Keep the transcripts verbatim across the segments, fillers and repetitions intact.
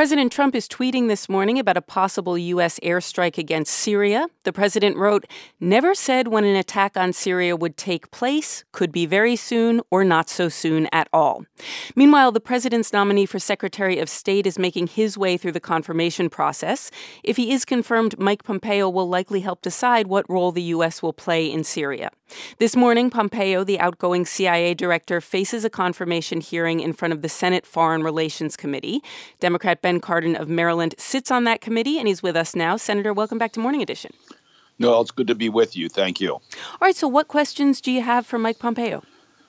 President Trump is tweeting this morning about a possible U S airstrike against Syria. The president wrote, "Never said when an attack on Syria would take place, could be very soon or not so soon at all." Meanwhile, the president's nominee for Secretary of State is making his way through the confirmation process. If he is confirmed, Mike Pompeo will likely help decide what role the U S will play in Syria. This morning, Pompeo, the outgoing C I A director, faces a confirmation hearing in front of the Senate Foreign Relations Committee. Democrat Ben Cardin of Maryland sits on that committee, and he's with us now. Senator, welcome back to Morning Edition. No, it's good to be with you. Thank you. All right, so what questions do you have for Mike Pompeo?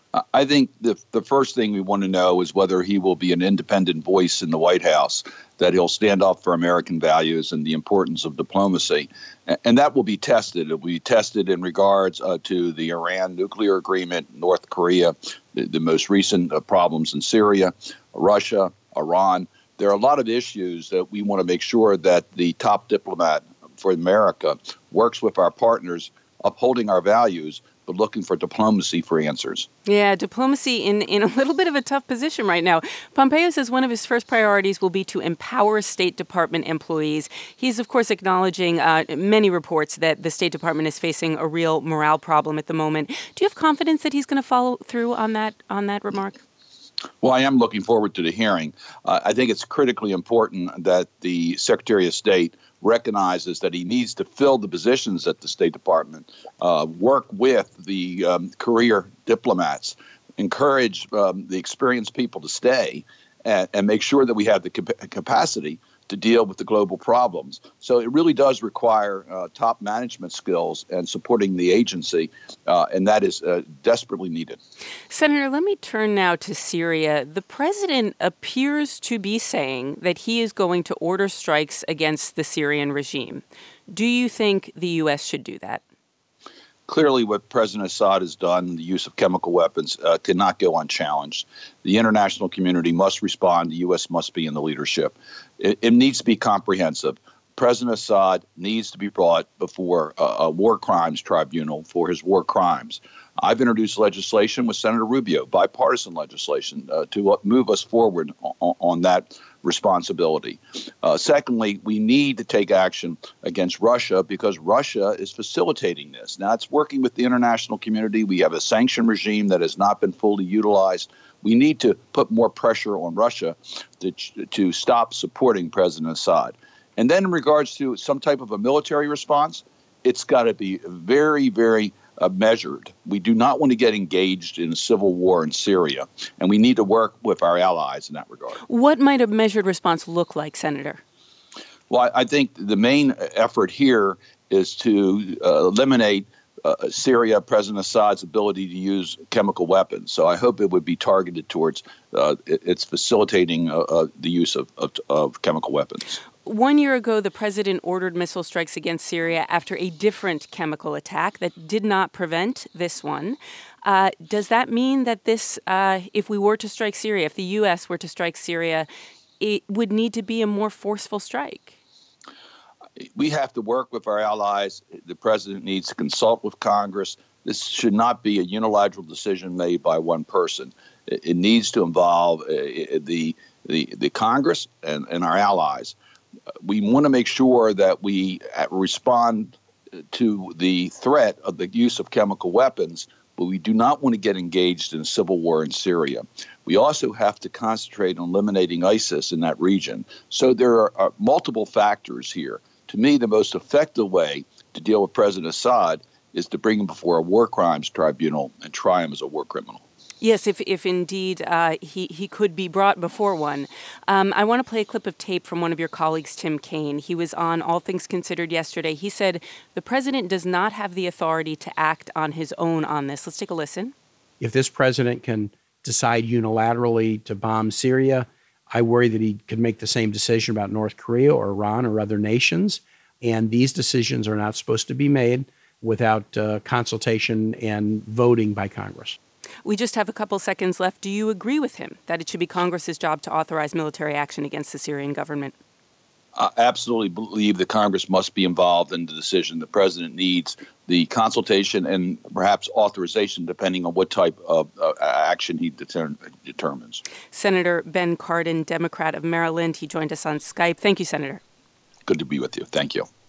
I think the the first thing we want to know is whether he will be an independent voice in the White House, that he'll stand up for American values and the importance of diplomacy. And that will be tested. It will be tested in regards uh, to the Iran nuclear agreement, North Korea, the, the most recent uh, problems in Syria, Russia, Iran. There are a lot of issues that we want to make sure that the top diplomat for America works with our partners, upholding our values, but looking for diplomacy for answers. Yeah, diplomacy in, in a little bit of a tough position right now. Pompeo says one of his first priorities will be to empower State Department employees. He's, of course, acknowledging uh, many reports that the State Department is facing a real morale problem at the moment. Do you have confidence that he's going to follow through on that on that remark? Well, I am looking forward to the hearing. Uh, I think it's critically important that the Secretary of State recognizes that he needs to fill the positions at the State Department, uh, work with the um, career diplomats, encourage um, the experienced people to stay, and, and make sure that we have the cap- capacity to deal with the global problems. So it really does require uh, top management skills and supporting the agency, uh, and that is uh, desperately needed. Senator, let me turn now to Syria. The president appears to be saying that he is going to order strikes against the Syrian regime. Do you think the U S should do that? Clearly, what President Assad has done, the use of chemical weapons, uh, cannot go unchallenged. The international community must respond. The U S must be in the leadership. It, it needs to be comprehensive. President Assad needs to be brought before a, a war crimes tribunal for his war crimes. I've introduced legislation with Senator Rubio, bipartisan legislation, uh, to move us forward on, on that responsibility. Uh, secondly, we need to take action against Russia because Russia is facilitating this. Now, it's working with the international community. We have a sanction regime that has not been fully utilized. We need to put more pressure on Russia to, to stop supporting President Assad. And then in regards to some type of a military response, it's got to be very, very uh, measured. We do not want to get engaged in a civil war in Syria, and we need to work with our allies in that regard. What might a measured response look like, Senator? Well, I, I think the main effort here is to uh, eliminate uh, Syria, President Assad's ability to use chemical weapons. So I hope it would be targeted towards uh, it's facilitating uh, uh, the use of, of, of chemical weapons. One year ago, the president ordered missile strikes against Syria after a different chemical attack that did not prevent this one. Uh, does that mean that this, uh, if we were to strike Syria, if the U S were to strike Syria, it would need to be a more forceful strike? We have to work with our allies. The president needs to consult with Congress. This should not be a unilateral decision made by one person. It, it needs to involve uh, the, the, the Congress and, and our allies. We want to make sure that we respond to the threat of the use of chemical weapons, but we do not want to get engaged in a civil war in Syria. We also have to concentrate on eliminating ISIS in that region. So there are, are multiple factors here. To me, the most effective way to deal with President Assad is to bring him before a war crimes tribunal and try him as a war criminal. Yes, if if indeed uh, he, he could be brought before one. Um, I want to play a clip of tape from one of your colleagues, Tim Kaine. He was on All Things Considered yesterday. He said the president does not have the authority to act on his own on this. Let's take a listen. If this president can decide unilaterally to bomb Syria, I worry that he could make the same decision about North Korea or Iran or other nations. And these decisions are not supposed to be made without uh, consultation and voting by Congress. We just have a couple seconds left. Do you agree with him that it should be Congress's job to authorize military action against the Syrian government? I absolutely believe that Congress must be involved in the decision. The president needs the consultation and perhaps authorization, depending on what type of uh, action he deter- determines. Senator Ben Cardin, Democrat of Maryland. He joined us on Skype. Thank you, Senator. Good to be with you. Thank you.